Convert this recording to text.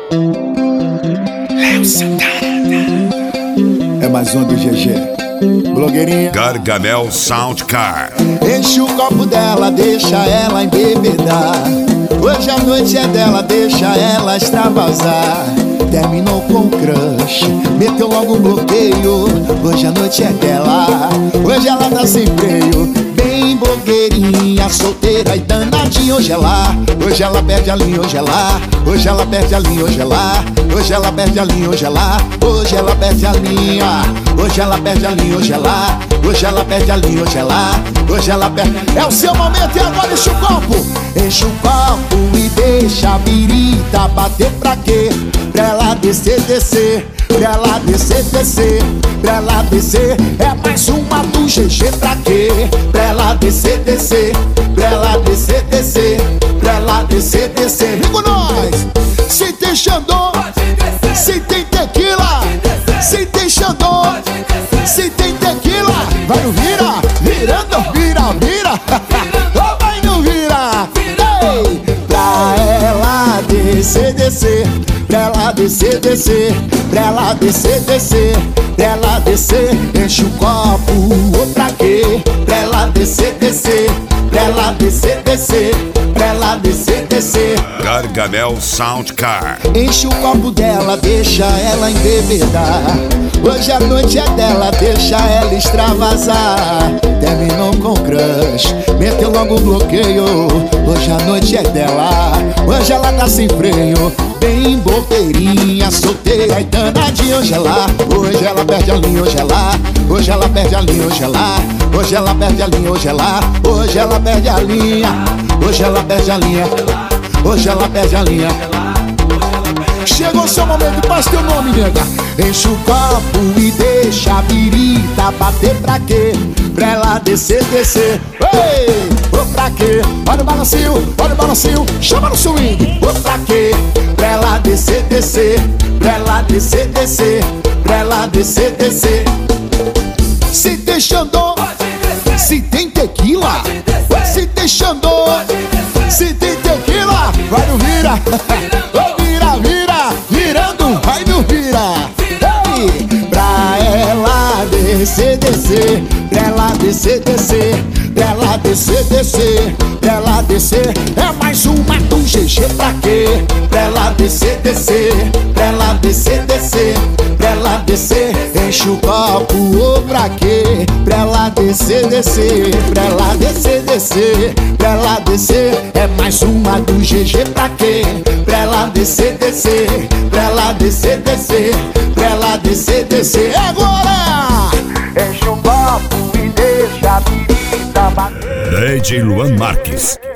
Léo Santana. É mais um do GG. Blogueirinha. Gargamel Soundcar. Enche o copo dela, deixa ela embebedar. Hoje a noite é dela, deixa ela extravasar. Terminou com o crush, meteu logo um bloqueio. Hoje a noite é dela, hoje ela tá sem freio. Bem blogueirinha, solteira e danadinha. Hoje ela perde a linha, hoje ela perde a linha, hoje ela perde a linha, hoje ela perde a linha, hoje ela perde a linha, hoje ela perde a linha, hoje ela perde. É o seu momento e agora enche o copo e deixa a birita bater pra quê? Pra ela descer, pra ela descer, pra ela descer. É mais uma do GG pra quê? Pra ela descer, pra ela descer, pra ela descer. Vem com nós! Se tem Xandô, se tem tequila, se tem Xandô, se tem tequila. Vai no vira, virando, vira. Vai no vira. Ei! Pra ela descer, pra ela descer, pra ela descer, pra ela descer. Enche o copo, pra quê? Pra ela descer, pra ela descer, pra ela descer. Gargamel Soundcar. Enche o copo dela, deixa ela embebedar. Hoje a noite é dela, deixa ela extravasar. Terminou com o crush, meteu logo um bloqueio. Hoje a noite é dela, hoje ela tá sem freio. Bem blogueirinha, solteira e danadinha. Hoje ela perde a linha, hoje ela perde a linha, hoje ela perde a linha, hoje ela perde a linha, hoje ela perde a linha, hoje ela perde a linha. Chegou o seu momento, faz teu nome, nega. Enche o copo e deixa a birita bater pra quê? Pra ela descer. Ei, ô pra quê? Olha o balancinho, chama no swing. Ô pra quê? Pra ela descer, pra ela descer, pra ela descer. Se tem Xandô, se tem tequila, se tem Xandô, se tem tequila. Vai no vira, virando, vai no vira. Ei! Pra ela descer, pra ela descer, pra ela descer, pra ela descer. É mais uma do GG pra quê? Pra ela descer, pra ela descer, pra ela descer. Enche o copo, ou pra quê? Pra ela descer, pra ela descer, pra ela descer. É mais uma do GG pra quê? Pra ela descer, pra ela descer, pra ela descer. Agora! Enche o copo e deixa a birita bater. DJ Luan Marques.